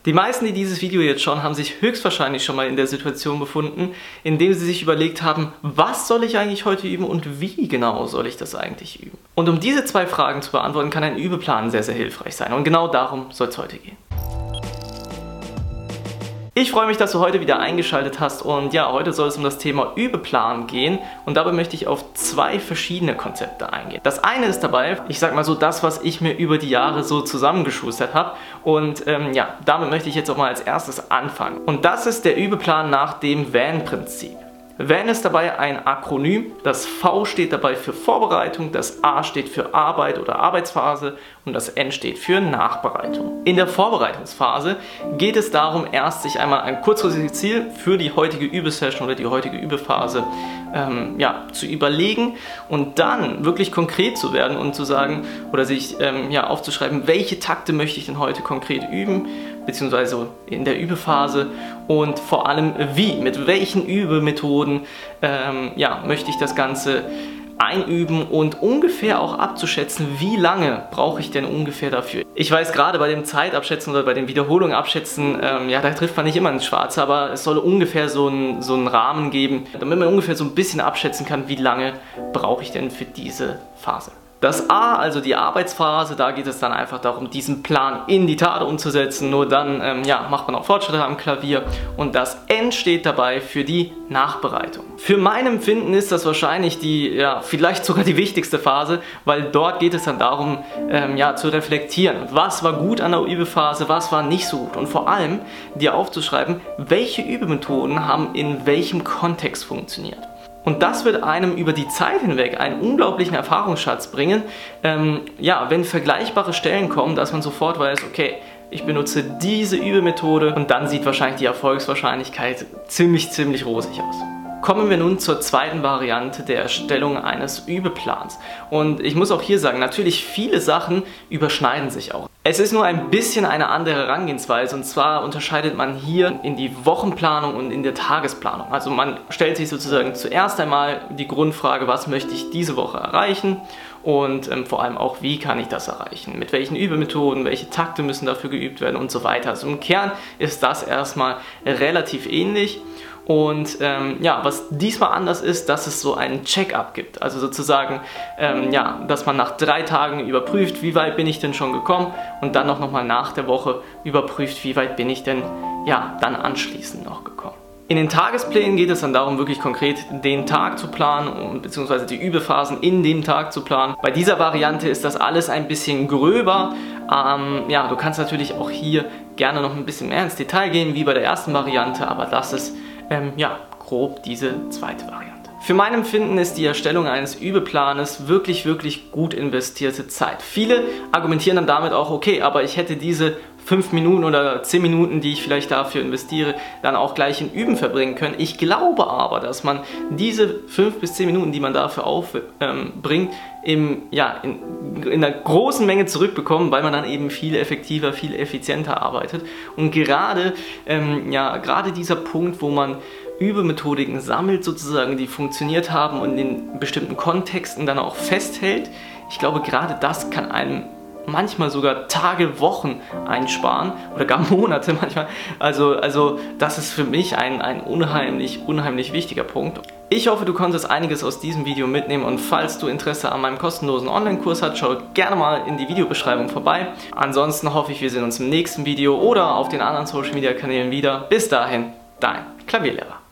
Die meisten, die dieses Video jetzt schauen, haben sich höchstwahrscheinlich schon mal in der Situation befunden, in dem sie sich überlegt haben, was soll ich eigentlich heute üben und wie genau soll ich das eigentlich üben? Und um diese zwei Fragen zu beantworten, kann ein Übeplan sehr, sehr hilfreich sein. Und genau darum soll es heute gehen. Ich freue mich, dass du heute wieder eingeschaltet hast und ja, heute soll es um das Thema Übeplan gehen und dabei möchte ich auf zwei verschiedene Konzepte eingehen. Das eine ist dabei, ich sag mal so, das, was ich mir über die Jahre so zusammengeschustert habe und ja, damit möchte ich jetzt auch mal als erstes anfangen. Und das ist der Übeplan nach dem VAN-Prinzip. VAN ist dabei ein Akronym, das V steht dabei für Vorbereitung, das A steht für Arbeit oder Arbeitsphase und das N steht für Nachbereitung. In der Vorbereitungsphase geht es darum, erst sich einmal ein kurzfristiges Ziel für die heutige Übesession oder die heutige Übephase zu überlegen und dann wirklich konkret zu werden und zu sagen oder sich aufzuschreiben, welche Takte möchte ich denn heute konkret üben, beziehungsweise in der Übephase und vor allem wie, mit welchen Übemethoden möchte ich das Ganze einüben und ungefähr auch abzuschätzen, wie lange brauche ich denn ungefähr dafür. Ich weiß, gerade bei dem Zeitabschätzen oder bei den Wiederholungen abschätzen, da trifft man nicht immer ins Schwarze, aber es soll ungefähr so einen Rahmen geben, damit man ungefähr so ein bisschen abschätzen kann, wie lange brauche ich denn für diese Phase. Das A, also die Arbeitsphase, da geht es dann einfach darum, diesen Plan in die Tat umzusetzen. Nur dann macht man auch Fortschritte am Klavier. Und das N steht dabei für die Nachbereitung. Für mein Empfinden ist das wahrscheinlich vielleicht sogar die wichtigste Phase, weil dort geht es dann darum, zu reflektieren. Was war gut an der Übephase, was war nicht so gut. Und vor allem dir aufzuschreiben, welche Übemethoden haben in welchem Kontext funktioniert. Und das wird einem über die Zeit hinweg einen unglaublichen Erfahrungsschatz bringen, wenn vergleichbare Stellen kommen, dass man sofort weiß, okay, ich benutze diese Übemethode und dann sieht wahrscheinlich die Erfolgswahrscheinlichkeit ziemlich rosig aus. Kommen wir nun zur zweiten Variante der Erstellung eines Übeplans. Und ich muss auch hier sagen, natürlich viele Sachen überschneiden sich auch. Es ist nur ein bisschen eine andere Herangehensweise und zwar unterscheidet man hier in die Wochenplanung und in der Tagesplanung. Also man stellt sich sozusagen zuerst einmal die Grundfrage, was möchte ich diese Woche erreichen und vor allem auch, wie kann ich das erreichen, mit welchen Übemethoden, welche Takte müssen dafür geübt werden und so weiter. Also im Kern ist das erstmal relativ ähnlich. Und was diesmal anders ist, dass es so einen Check-up gibt. Also sozusagen, dass man nach 3 Tagen überprüft, wie weit bin ich denn schon gekommen und dann nochmal nach der Woche überprüft, wie weit bin ich denn dann anschließend noch gekommen. In den Tagesplänen geht es dann darum, wirklich konkret den Tag zu planen bzw. die Übephasen in dem Tag zu planen. Bei dieser Variante ist das alles ein bisschen gröber. Du kannst natürlich auch hier gerne noch ein bisschen mehr ins Detail gehen, wie bei der ersten Variante, aber das ist grob diese zweite Variante. Für mein Empfinden ist die Erstellung eines Übeplanes wirklich gut investierte Zeit. Viele argumentieren dann damit auch, okay, aber ich hätte diese 5 Minuten oder 10 Minuten, die ich vielleicht dafür investiere, dann auch gleich in Üben verbringen können. Ich glaube aber, dass man diese 5 bis 10 Minuten, die man dafür aufbringt, in einer großen Menge zurückbekommen, weil man dann eben viel effektiver, viel effizienter arbeitet. Und gerade dieser Punkt, wo man Übemethodiken sammelt, sozusagen, die funktioniert haben und in bestimmten Kontexten dann auch festhält, ich glaube, gerade das kann einem manchmal sogar Tage, Wochen einsparen oder gar Monate manchmal. Also das ist für mich ein unheimlich wichtiger Punkt. Ich hoffe, du konntest einiges aus diesem Video mitnehmen und falls du Interesse an meinem kostenlosen Online-Kurs hast, schau gerne mal in die Videobeschreibung vorbei. Ansonsten hoffe ich, wir sehen uns im nächsten Video oder auf den anderen Social-Media-Kanälen wieder. Bis dahin, dein Klavierlehrer.